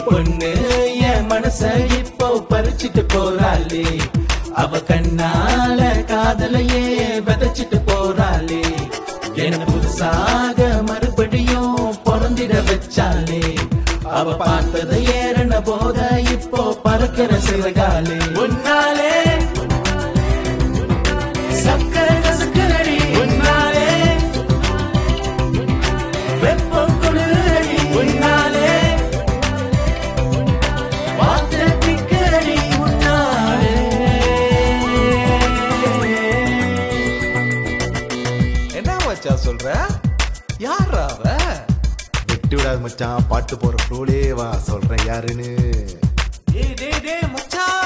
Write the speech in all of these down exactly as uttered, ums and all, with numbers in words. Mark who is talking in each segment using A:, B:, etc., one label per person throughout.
A: பொண்ணு என் மனச இப்போ பறிச்சிட்டு போறாளே, அவ கண்ணால காதலையே விதைச்சிட்டு போறாளே, என்ன புதுசாக மறுபடியும் பிறந்திட வச்சாலே, அவ பார்த்ததை ஏறன போத இப்போ பறக்கிற சிறகாலே. உன்னாலே சக்கர கசக்கரடி, உன்னாலே வெப்பம் குளிரடி, உன்னாலே வார்த்தை திக்கரடி, உன்னாலே.
B: என்ன மச்சான் சொல்ற? யாரா அவ?
C: விட்டு விடாது மச்சான், பாட்டு போற ஃப்ளோலே வா, சொல்றேன் யாருன்னு.
B: டேய் டேய் டேய் மச்சான்,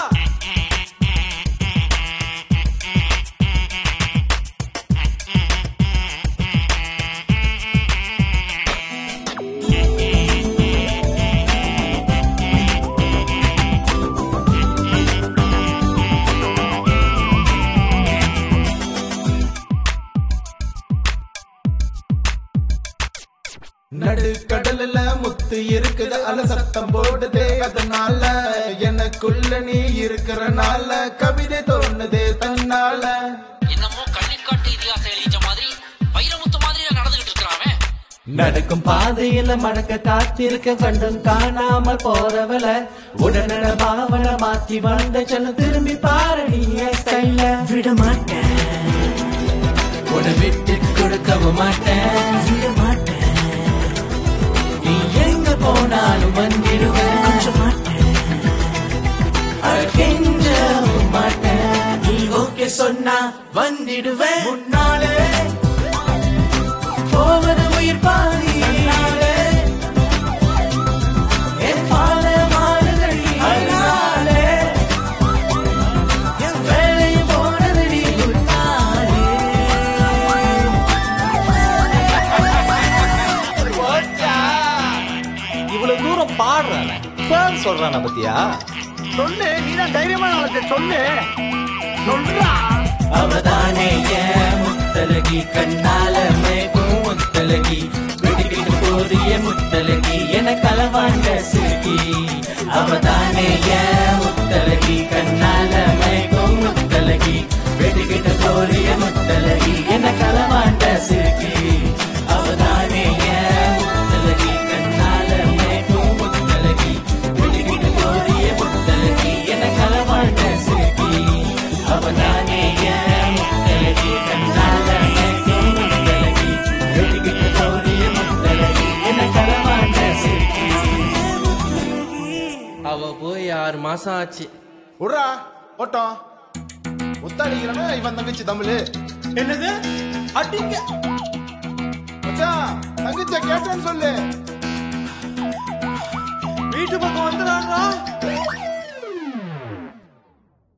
A: நடு கடல்ல முத்து இருக்குது, அல சத்தம் போடுதே, அதனால எனக்குள்ள நீ இருக்கிறனால கவிதை தோணுதே தன்னால.
D: என்னமோ கண்ணில் காட்டு இதிகாச எழுதிச்ச மாதிரி வைரமுத்து மாதிரி நடந்துகிட்டு இருக்கிறாவே.
A: நடக்கும் பாதையில மடக்க காத்திருக்க கண்டும் காணாம போறவள, உடனட பாவன மாத்தி வந்த செல்ல திரும்பி பாரு நீ ஸ்டைல. விட மாட்டேன், உட விட்டு கொடுக்கவும் மாட்டேன், விட மாட்டேன், நீ எங்க போனாலும் வந்திடுவேன், கொஞ்சம் மாட்டேன், அழகெஞ்சவும் மாட்டேன், நீ ஓகே சொன்னா வந்திடுவேன். முன்னாலே போவது உயிர் பாதி, என் பால மாறுதடி, அதனாலே என் வேலையும் போனதடி, முன்னாலே.
B: இவ்வளவு தூரம் பாடுறான பேர் சொல்றான பத்தியா?
E: சொல்லு, நீதான் தைரியமான ஆளு, சொல்லு சொல்றா.
A: அவதானே என் முத்தலகி, கண்ணால மேகும் முத்தலகி, வெடிக்கிட்டு போறிய முத்தலகி, என களவாண்ட சிறுகி. அவதானே என் முத்தலகி, கண்ணால மேகும் முத்தலகி, வெடிக்கிட்டு போறிய முத்தலகி, என களவாண்ட சிறுகி. அவதானே என் முத்தலகி, கண்ணால மேகும் முத்தலகி, வெடிக்கிட்டு போறிய முத்தலகி, என களவாண்ட சிறுகி. அவதானே என் முத்தலகி, கண்ணால மேகும் முத்தலகி, வெடிக்கிட்டு போறிய முத்தலகி, என களவாண்ட சிறுகி.
F: அவ போய் ஆறு மாசம் ஆச்சு.
C: விட்றா ஓட்டம், முத்தாடிக்கிறனா இவன் தங்கச்சி தமிழ்.
B: என்னது அடிங்க
C: மச்சான் தங்கச்சியை கேட்டேன்னு சொல்லு.
B: வீட்டு பக்கம் வந்துடுறாங்க.